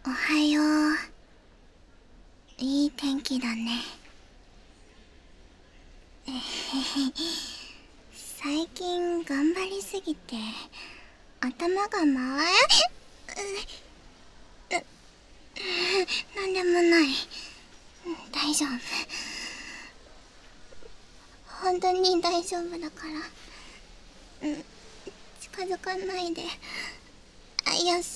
おはよう。いい天気だね。最近頑張りすぎて頭が回なんでもない。大丈夫。本当に大丈夫だから。近づかないで。いや、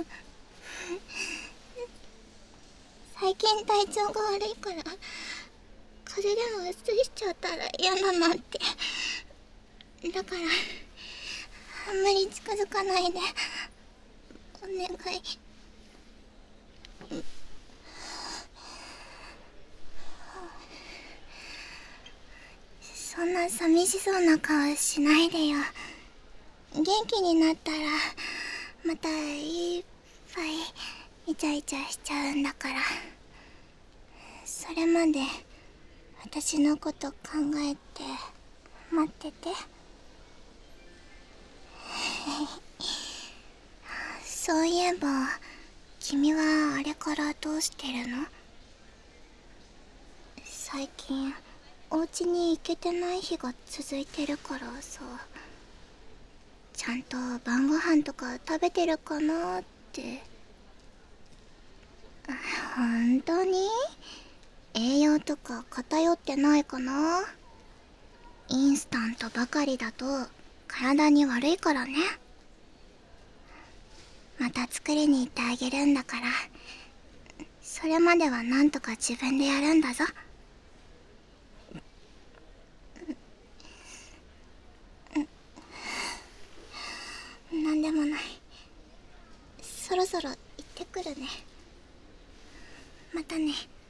最近体調が悪いから風邪でもうつしちゃったら嫌だなって。だからあんまり近づかないでお願い。そんな寂しそうな顔しないでよ。元気になったらまたいっぱいイチャイチャしちゃうんだから。それまで私のこと考えて待ってて。そういえば君はあれからどうしてるの？最近お家に行けてない日が続いてるからさ、ちゃんと晩ご飯とか食べてるかなって。本当に栄養とか偏ってないかな？インスタントばかりだと体に悪いからね。また作りに行ってあげるんだから、それまではなんとか自分でやるんだぞ。なんでもない。そろそろ行ってくるね。またね。